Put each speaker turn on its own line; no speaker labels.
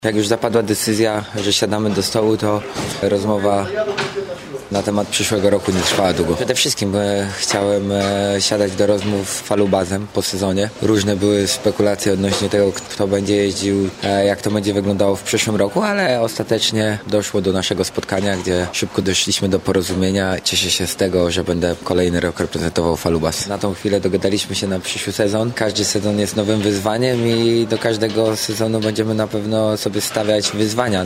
Jak już zapadła decyzja, że siadamy do stołu, to rozmowa na temat przyszłego roku nie trwała długo. Przede wszystkim chciałem siadać do rozmów z Falubazem po sezonie. Różne były spekulacje odnośnie tego, kto będzie jeździł, jak to będzie wyglądało w przyszłym roku, ale ostatecznie doszło do naszego spotkania, gdzie szybko doszliśmy do porozumienia. Cieszę się z tego, że będę kolejny rok reprezentował Falubaz. Na tą chwilę dogadaliśmy się na przyszły sezon. Każdy sezon jest nowym wyzwaniem i do każdego sezonu będziemy na pewno sobie stawiać wyzwania.